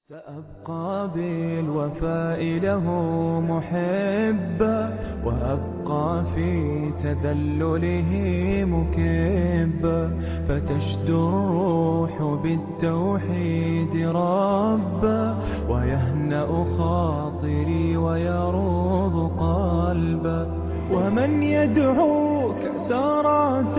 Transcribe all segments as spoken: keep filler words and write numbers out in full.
سأبقى بالوفاء له محبا، وأبقى في تذلله مكبا، فتشدو الروح بالتوحيد ربا، ويهنأ خاطري ويروض قلبا. ومن يدعوك سارات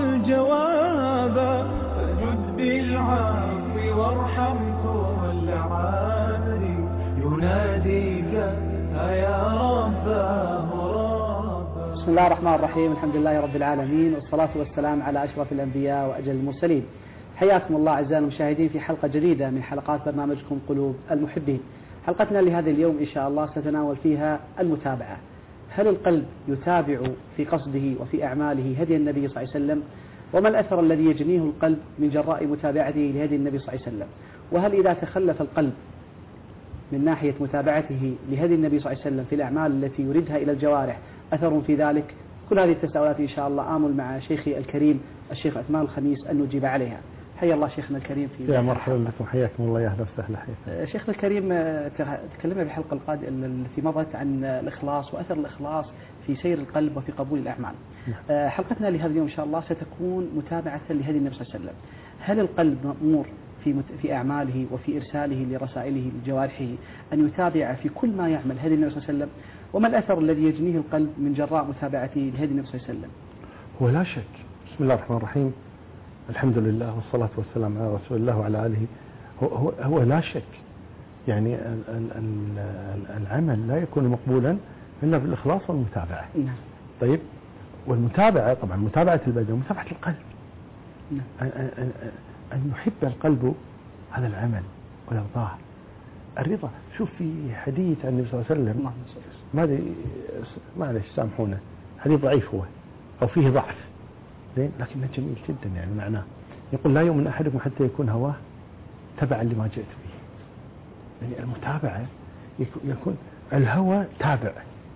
الجواب، فجد بالعفو وارحم كل عابر، يناديك يا رباه ربا. بسم الله الرحمن الرحيم، الحمد لله رب العالمين، والصلاة والسلام على أشرف الأنبياء وأجل المرسلين. حياكم الله أعزائي المشاهدين في حلقة جديدة من حلقات برنامجكم قلوب المحبين. حلقتنا لهذا اليوم إن شاء الله ستناول فيها المتابعة. هل القلب يتابع في قصده وفي أعماله هدي النبي صلى الله عليه وسلم؟ وما الأثر الذي يجنيه القلب من جراء متابعته لهدي النبي صلى الله عليه وسلم؟ وهل إذا تخلف القلب من ناحية متابعته لهدي النبي صلى الله عليه وسلم في الأعمال التي يردها إلى الجوارح أثر في ذلك؟ كل هذه التساؤلات إن شاء الله آمل مع شيخي الكريم الشيخ عثمان الخميس أن نجيب عليها. حيا الله شيخنا الكريم في يا مرحبا بكم، حياكم الله، يا أهلا وسهلا. شيخنا الكريم، تكلمنا في الحلقة التي مضت عن الإخلاص وأثر الإخلاص في سير القلب وفي قبول الأعمال. حلقتنا لهذا اليوم إن شاء الله ستكون متابعة لهدي النبي صلى الله عليه وسلم. هل القلب مأمور في في أعماله وفي إرساله لرسائله لجوارحه أن يتابع في كل ما يعمل هدي النبي صلى الله عليه وسلم؟ وما الأثر الذي يجنيه القلب من جراء متابعته لهدي النبي صلى الله عليه وسلم؟ هو لا شك. بسم الله الرحمن الرحيم، الحمد لله والصلاة والسلام على رسول الله وعلى آله. هو, هو, هو لا شك يعني ال ال ال العمل لا يكون مقبولا إلا بالإخلاص والمتابعة. نعم. طيب، والمتابعة طبعا متابعة البدن ومتابعة القلب. نعم. أن, أن, أن يحب القلب هذا العمل ويرضاه. الرضا، شوف في حديث عن النبي صلى الله عليه وسلم، ماذا معلش سامحونا، حديث ضعيف هو أو فيه ضعف زين، لكنه جميل جدا. يعني معناه يقول لا يؤمن أحدكم حتى يكون هواه تبعا لما جئت به. يعني المتابعة يكون الهوى تابع.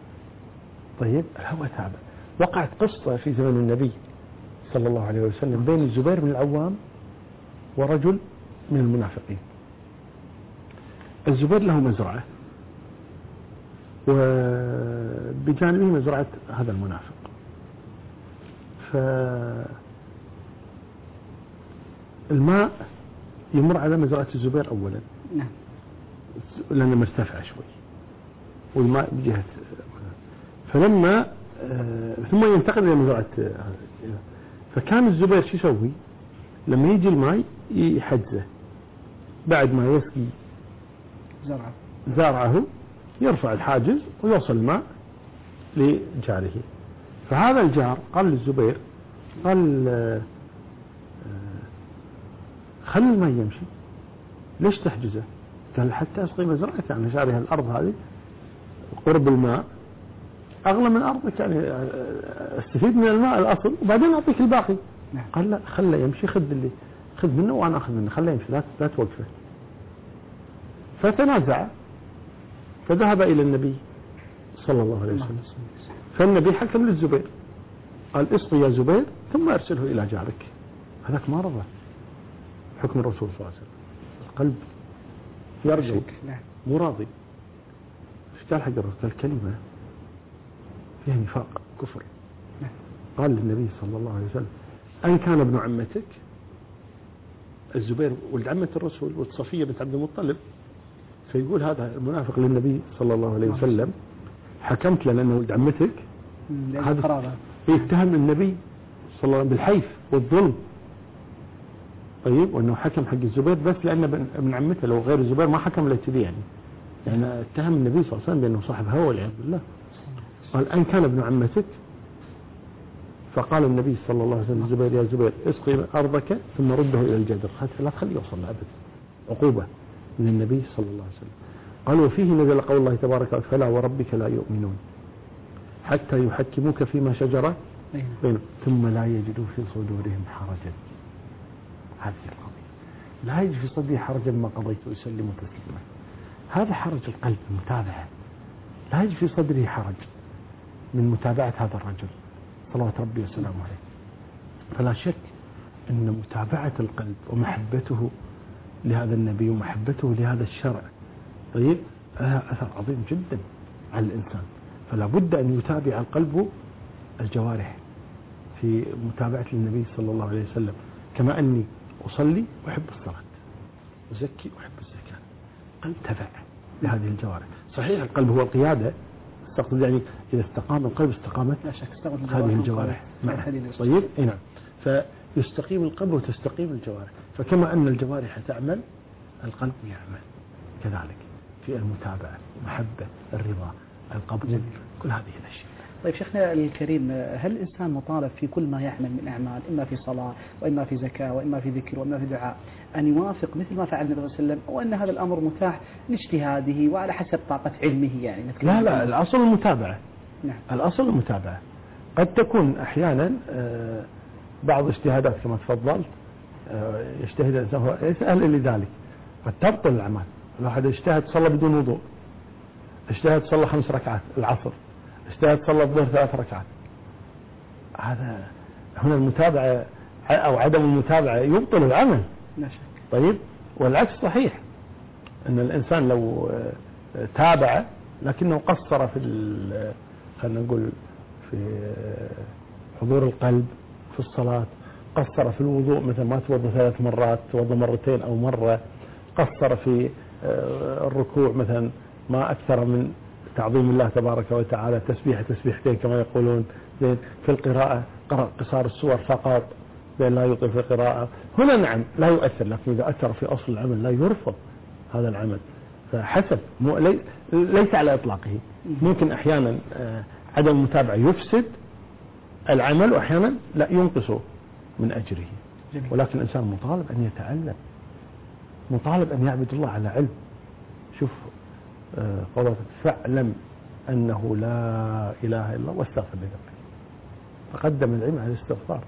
طيب، الهوى تابع. وقعت قصة في زمن النبي صلى الله عليه وسلم بين الزبير بن العوام ورجل من المنافقين. الزبير له مزرعة وبجانبه مزرعة هذا المنافق، فالماء يمر على مزرعة الزبير أولا. نعم. لأنه مرتفع شوي والماء بجهة، فلما آه ثم ينتقل إلى مزرعة. فكان الزبير شو يسوي لما يجي الماء؟ يحجزه بعد ما يسقي زرعه زرعه، يرفع الحاجز ويوصل الماء لجاره. فهذا الجار قال للزبير، قال آه خلي الماء يمشي، ليش تحجزه؟ قال حتى أسقي مزرعتي، يعني شارها الأرض هذه قرب الماء أغلى من أرضك، يعني استفيد من الماء الأصل وبعدين أعطيك الباقي. نعم. قال لا، خلي يمشي، خذ اللي خذ منه وأنا أخذ منه، خلي يمشي، لا لا توقفه. فتنازع، فذهب إلى النبي صلى الله عليه وسلم، فالنبي حكم للزبير قال اسقي يا زبير ثم أرسله إلى جارك. هذاك ما رضى حكم الرسول صلى الله عليه وسلم. القلب يرجو، مو راضي. ايش قال حق الرسول؟ قال كلمة فيها نفاق كفر. قال للنبي صلى الله عليه وسلم أن كان ابن عمتك، الزبير ولد عمة الرسول والصفية بنت عبد المطلب، فيقول هذا المنافق للنبي صلى الله عليه وسلم حكمت له لأنه ولد عمتك، هذا يتهم النبي صلى الله عليه وسلم بالحيف والظلم. طيب، وأنه حكم حق الزبير بس لأنه ابن عمته، لو غير الزبير ما حكم له كذي. يعني يعني اتهم النبي صلى الله عليه وسلم بأنه صاحب هوى والعياذ بالله. قال أن كان ابن عمتك، فقال النبي صلى الله عليه وسلم الزبير يا زبير اسقي أرضك ثم رده إلى الجدر، لا تخليه يوصل أبدا. عقوبة من النبي صلى الله عليه وسلم. قال وفيه نزل قول الله تبارك وتعالى فلا وربك لا يؤمنون حتى يحكموك فيما شجر بينهم ثم لا يجدوا في صدورهم حرجا. هذه القضية، لا يجد في صدره حرجا ما قضيت ويسلم تسليما. هذا حرج القلب، المتابعة. لا يجد في صدره حرج من متابعة هذا الرجل صلوات ربي وسلامه عليه. فلا شك أن متابعة القلب ومحبته لهذا النبي ومحبته لهذا الشرع طيب لها أثر عظيم جدا على الإنسان. فلا بد أن يتابع القلب الجوارح في متابعة النبي صلى الله عليه وسلم. كما أني أصلي وأحب الصلاة، أزكي وأحب الزكاة، قلب تبع لهذه الجوارح. صحيح القلب هو القيادة، استقصد يعني إذا استقام القلب استقامت هذه الجوارح معه. طيب اي نعم. فيستقيم القلب وتستقيم الجوارح. فكما أن الجوارح تعمل القلب يعمل كذلك في المتابعة، المحبة، الرضا، القبول، كل هذه الأشياء. طيب شيخنا الكريم، هل الإنسان مطالب في كل ما يعمل من أعمال، إما في صلاة وإما في زكاة وإما في ذكر وإما في دعاء، أن يوافق مثل ما فعل النبي صلى الله عليه وسلم، أو أن هذا الأمر متاح لاجتهاده وعلى حسب طاقة علمه؟ يعني لا لا، الأصل المتابعة. نعم. الأصل المتابعة. قد تكون أحيانا بعض اجتهادات كما تفضلت يجتهد الإنسان هو يسأل لذلك، قد تبطل الأعمال. الواحد اجتهد صلى بدون وضوء، اجتهد صلى خمس ركعات العصر، اجتهد صلى الظهر ثلاث ركعات، هذا هنا المتابعة أو عدم المتابعة يبطل العمل. لا شك. طيب والعكس صحيح، أن الإنسان لو تابع لكنه قصر في خلينا نقول في حضور القلب في الصلاة، قصر في الوضوء مثل ما توضى ثلاث مرات توضى مرتين أو مرة، قصر في الركوع مثلا ما أكثر من تعظيم الله تبارك وتعالى، تسبيح تسبيحتين كما يقولون، زين. في القراءة قرأ قصار السور فقط، زين، لا يطيل في القراءة، هنا نعم لا يؤثر، لكن إذا أثر في أصل العمل لا يرفض هذا العمل. فحسب لي ليس على إطلاقه، ممكن أحيانا عدم المتابعة يفسد العمل وأحيانا لا ينقص من أجره. ولكن الإنسان مطالب أن يتعلم، مطالب أن يعبد الله على علم. شوف قولت فاعلم أنه لا إله إلا الله واستغفر لذنبك، فقدم العلم على الاستغفار.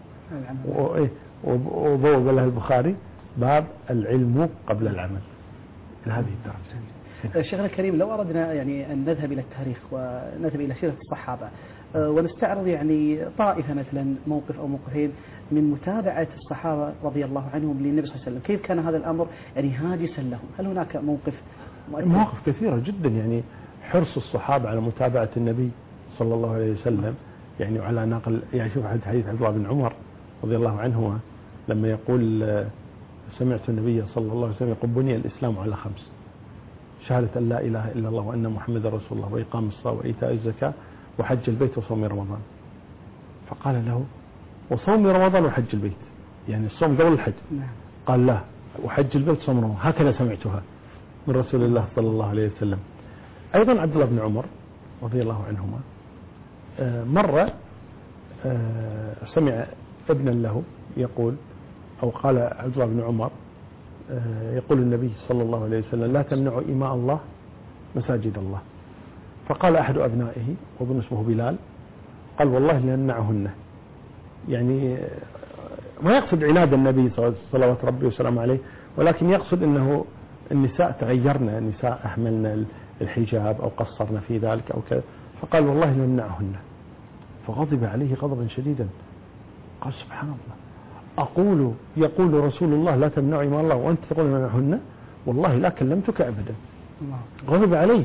وبوب له البخاري باب العلم قبل العمل لهذه الدرجة. شيخنا الكريم، لو أردنا يعني أن نذهب إلى التاريخ ونذهب إلى سيرة الصحابة ونستعرض يعني طائفة مثلا موقف أو موقفين من متابعة الصحابة رضي الله عنهم للنبي صلى الله عليه وسلم، كيف كان هذا الأمر يعني هاجسا لهم؟ هل هناك موقف مؤثر؟ مواقف كثيرة جدا، يعني حرص الصحابة على متابعة النبي صلى الله عليه وسلم، يعني وعلى نقل، يعني شوف حديث عبد الله بن عمر رضي الله عنهما لما يقول سمعت النبي صلى الله عليه وسلم يقول بني الإسلام على خمس: شهادة أن لا إله إلا الله وأن محمد رسول الله وإقام الصلاة وإيتاء الزكاة وحج البيت وصوم رمضان. فقال له: وصوم رمضان وحج البيت، يعني الصوم قبل الحج؟ قال: لا، وحج البيت وصوم رمضان، هكذا سمعتها من رسول الله صلى الله عليه وسلم. أيضا عبد الله بن عمر رضي الله عنهما مرة سمع ابنا له يقول، أو قال عبد الله بن عمر يقول النبي صلى الله عليه وسلم: لا تمنعوا إماء الله مساجد الله. فقال أحد أبنائه وظن اسمه بلال، قال: والله لنمنعهن. يعني ما يقصد عناد النبي صلوات ربي وسلامه عليه، ولكن يقصد أنه النساء تغيرنا، النساء أحملنا الحجاب أو قصرنا في ذلك أو كذا. فقال: والله لنمنعهن. فغضب عليه غضبا شديدا، قال: سبحان الله، أقول يقول رسول الله لا تمنعوا إماء الله وأنت تقول منعهن؟ والله لا كلمتك أبدا. غضب عليه.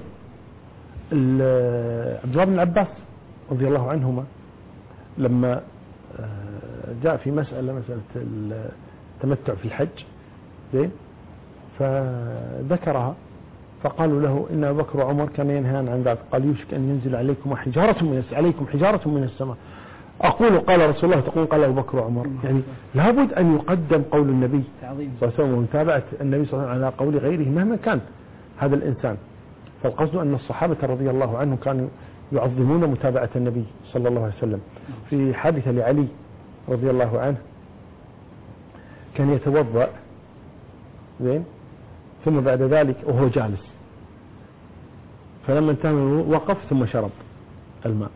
عبد الله بن العباس رضي الله عنهما لما جاء في مسألة مسألة التمتع في الحج، زين، فذكرها فقالوا له: إن أبا بكر وعمر كان ينهان عن ذلك. قال: يوشك أن ينزل عليكم حجارة من عليكم حجارة من السماء. أقول قال رسول الله، تقول قال أبو بكر وعمر. يعني لابد أن يقدم قول النبي صلى الله عليه وسلم ومتابعة النبي صلى الله عليه وسلم على قول غيره مهما كان هذا الإنسان. فالقصد أن الصحابة رضي الله عنهم كانوا يعظمون متابعة النبي صلى الله عليه وسلم. في حادثة لعلي رضي الله عنه كان يتوضأ، زين، ثم بعد ذلك وهو جالس، فلما انتهى وقف ثم شرب الماء،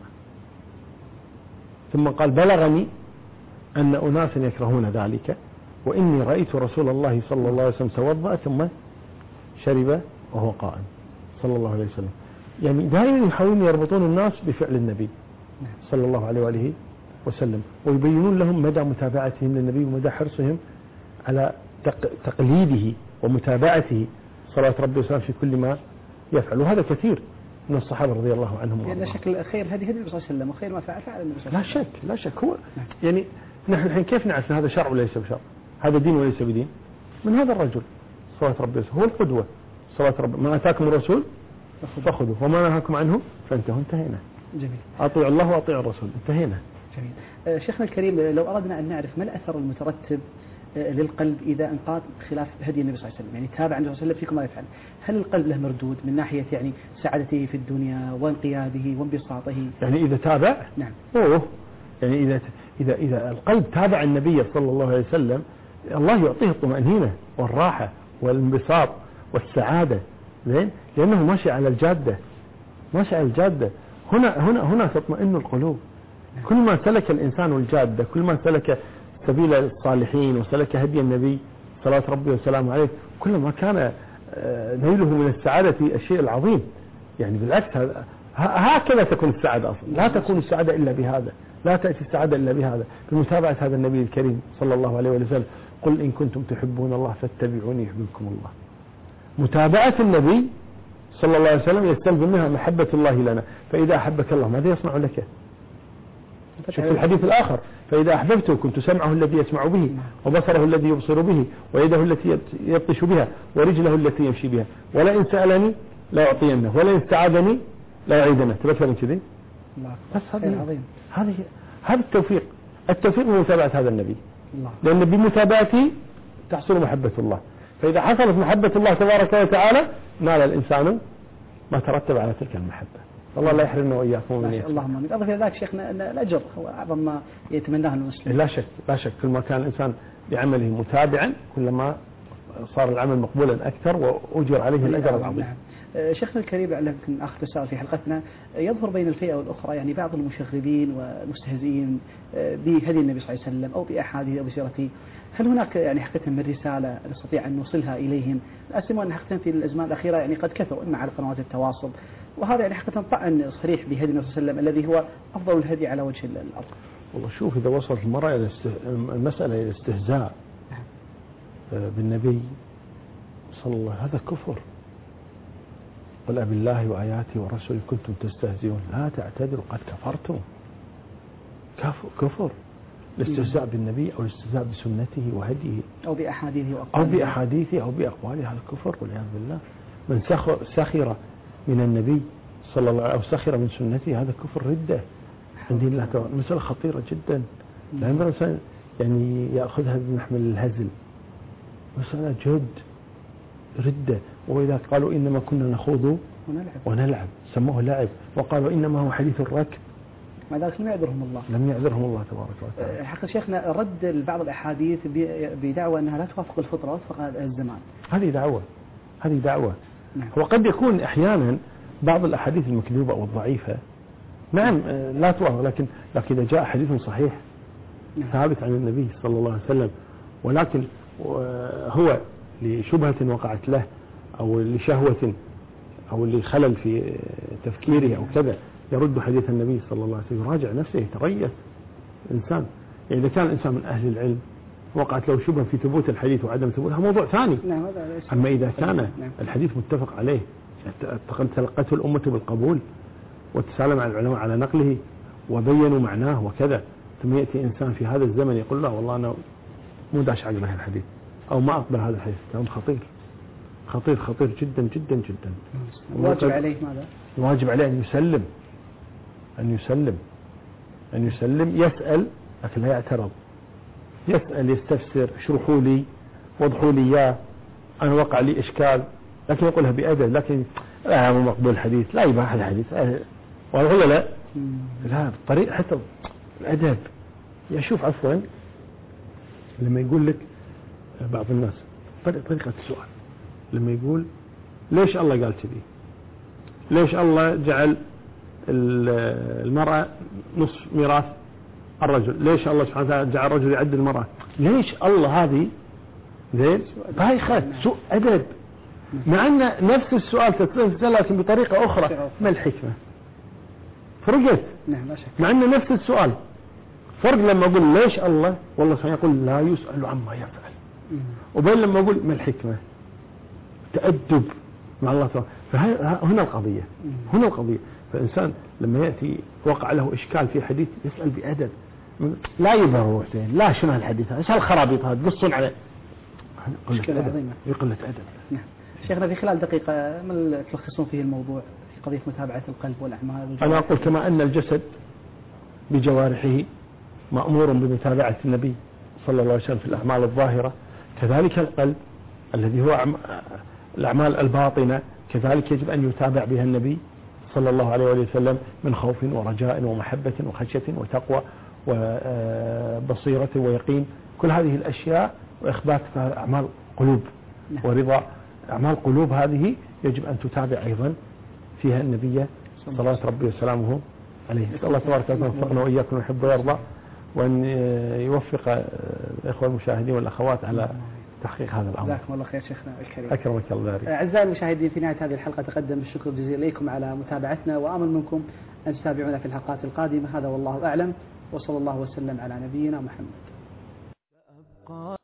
ثم قال: بلغني أن أناسا يكرهون ذلك وإني رأيت رسول الله صلى الله عليه وسلم توضأ ثم شرب وهو قائم صلى الله عليه وسلم. يعني دائما يحاولون يربطون الناس بفعل النبي صلى الله عليه وآله وسلم، ويبينون لهم مدى متابعتهم للنبي ومدى حرصهم على تقليده ومتابعته صلوات ربي وسلامه في كل ما يفعل. وهذا كثير من الصحابة رضي الله عنهم. لأن شكل خير هدي هدي النبي صلى الله عليه وسلم، وخير ما فعل فعل النبي صلى الله عليه وسلم. لا شك لا شك. هو يعني نحن الحين كيف نعرف هذا شرع وليس بشرع، هذا دين وليس بدين؟ من هذا الرجل صلوات ربي وسلامه، هو القدوة صلوات ربي. ما أتاكم الرسول فخذوه وما نهاكم عنه فانتهوا. انتهينا. جميل. أطيعوا الله وأطيعوا الرسول. انتهينا. جميل. آه شيخنا الكريم، لو أردنا أن نعرف ما الأثر المترتب آه للقلب إذا انقاد خلاف هدي النبي صلى الله عليه وسلم، يعني تابع النبي صلى الله عليه وسلم فيكم ما يفعل، هل القلب له مردود من ناحية يعني سعادته في الدنيا وانقياده وانبساطه؟ يعني إذا تابع؟ نعم. أوه يعني إذا إذا إذا القلب تابع النبي صلى الله عليه وسلم، الله يعطيه الطمأنينة والراحة والانبساط والسعادة، زين، لأنه ماشي على الجادة، ماشي على الجادة. هنا هنا هنا تطمئن القلوب. كل ما سلك الإنسان الجادة، كل ما سلك سبيل الصالحين وسلك هدي النبي صلوات ربي وسلامه عليه، كل ما كان نيله من السعادة الشيء العظيم. يعني بالعكس هكذا تكون السعادة أصلا. لا تكون السعادة إلا بهذا، لا تأتي السعادة إلا بهذا، بمتابعة هذا النبي الكريم صلى الله عليه وسلم. قل إن كنتم تحبون الله فاتبعوني يحببكم الله. متابعة النبي صلى الله عليه وسلم يستلزم منها محبة الله لنا. فإذا أحبك الله ماذا يصنع لك؟ في الحديث الآخر: فإذا أحببته كنت سمعه الذي يسمع به، وبصره الذي يبصر به، ويده التي يبطش بها، ورجله التي يمشي بها، ولئن سألني لا أعطينه، ولئن استعاذني لا يعيدنه. تبكر من كذي؟ بس هذه هذه هذا التوفيق. التوفيق بمتابعة هذا النبي، لأن بمتابعته تحصل محبة الله. فإذا حصلت محبة الله تبارك وتعالى نال الإنسان ما ترتب على تلك المحبة. الله لا يحرمنا وإياكم من اللهم آمين. أضف إلى ذلك شيخنا أن الأجر هو أعظم ما يتمناه المسلم. لا شك لا شك. كل ما كان الإنسان بعمله متابعا كلما صار العمل مقبولا أكثر وأجر عليه الأجر العظيم. نعم. شيخنا الكريم، يمكن آخر تساؤل في حلقتنا، يظهر بين الفئة والأخرى يعني بعض المشغبين والمستهزئين بهدي النبي صلى الله عليه وسلم أو بأحاديث أو بسيرته. هل هناك يعني حقيقة من رسالة نستطيع أن نوصلها إليهم؟ أسمع أن حقيقة في الأزمان الأخيرة يعني قد كثروا إما على قنوات التواصل، وهذا يعني حقيقة طعن صريح بهدي النبي صلى الله عليه وسلم الذي هو أفضل الهدي على وجه الأرض. والله شوف، إذا وصلت المرأة إلى المسألة إلى الاستهزاء بالنبي صلى الله عليه وسلم، هذا كفر. قل أبي الله وآياته ورسوله كنتم تستهزئون لا تعتذروا قد كفرتم. كفر الاستهزاء بالنبي أو الاستهزاء بسنته وهديه أو بأحاديثه أو بأحاديثه أو بأقواله، هذا كفر والعياذ بالله. من سخر من النبي صلى الله عليه وسلم أو سخر من سنته هذا كفر ردة عند دين الله تعالى. مسألة خطيرة جدا، لأن الإنسان يعني يأخذها بمحمل الهزل. مسألة جد ردة. وإذا قالوا إنما كنا نخوض ونلعب, ونلعب سموه لعب، وقالوا إنما هو حديث الركب، ما ذلك لم يعذرهم الله لم يعذرهم الله تبارك وتعالى. حقا شيخنا رد بعض الأحاديث بدعوى أنها لا توافق الفطرة وتوافق الزمان، هذه دعوة هذه دعوة نعم. وقد يكون أحيانا بعض الأحاديث المكذوبة أو الضعيفة نعم لا توافق، لكن لكن إذا جاء حديث صحيح نعم. ثابت عن النبي صلى الله عليه وسلم، ولكن هو لشبهة وقعت له أو لشهوة أو لخلل في تفكيره أو كذا يرد حديث النبي صلى الله عليه وسلم، يراجع نفسه، يتريث الإنسان. يعني إذا كان الإنسان من أهل العلم وقعت له شبهة في ثبوت الحديث وعدم ثبوتها موضوع ثاني. نعم. أما إذا كان الحديث متفق عليه تلقته الأمة بالقبول وتسالم على العلماء على نقله وبينوا معناه وكذا، ثم يأتي إنسان في هذا الزمن يقول لا والله أنا مو داش عقب هذا الحديث أو ما أقبل هذا الحديث، كلام خطير خطير خطير جدا جدا جدا. واجب عليه ماذا؟ واجب عليه أن يسلم أن يسلم أن يسلم يسأل لكن لا يعترض، يسأل يستفسر، اشرحوا لي وضحوا لي إياه، أنا وقع لي إشكال، لكن يقولها بأدب، لكن لا مو مقبول الحديث، لا يباح الحديث ولا لا لا بالطريقة حتى الأدب. يشوف عفوا لما يقول لك بعض الناس طريقة السؤال، لما يقول ليش الله قال كذي، ليش الله جعل المرأة نصف ميراث الرجل، ليش الله سبحانه وتعالى جعل الرجل يعد المرأة، ليش الله هذه زين بايخة سوء أدب، مع أن نفس السؤال تتسأل لكن بطريقة أخرى. ما الحكمة؟ فرقت مع أن نفس السؤال فرق لما أقول ليش الله والله سبحانه يقول لا يسأل عما يفعل، وبين لما أقول ما الحكمة تأدب مع الله تعالى. فهنا القضية هنا القضية فالإنسان لما يأتي وقع له إشكال في حديث يسأل بأدب، لا يبرر لا شنو هالحديث ايش هالخرابيط هذا تقصون عليه، مشكلة عظيمة يقلة أدب. نعم شيخنا في خلال دقيقة ما تلخصون فيه الموضوع في قضية متابعة القلب والأعمال؟ أنا أقول كما أن الجسد بجوارحه مأمور بمتابعة النبي صلى الله عليه وسلم في الأعمال الظاهرة، كذلك القلب الذي هو الأعمال الباطنة كذلك يجب أن يتابع بها النبي صلى الله عليه وسلم من خوف ورجاء ومحبة وخشية وتقوى وبصيرة ويقين. كل هذه الأشياء وإخبات أعمال قلوب ورضا أعمال قلوب هذه يجب أن تتابع أيضا فيها النبي صلى ربي وسلامه عليه. الله تبارك وتعالى يوفقنا وإياكم ويحب ويرضى وأن يوفق الإخوة المشاهدين والأخوات على تحقيق هذا الأمر. جزاكم الله خير شيخنا الكريم. أكرمك الله. أعزائي المشاهدين في نهاية هذه الحلقة تقدم بالشكر الجزيل إليكم على متابعتنا وآمل منكم أن تتابعونا في الحلقات القادمة. هذا والله أعلم وصلى الله وسلم على نبينا محمد.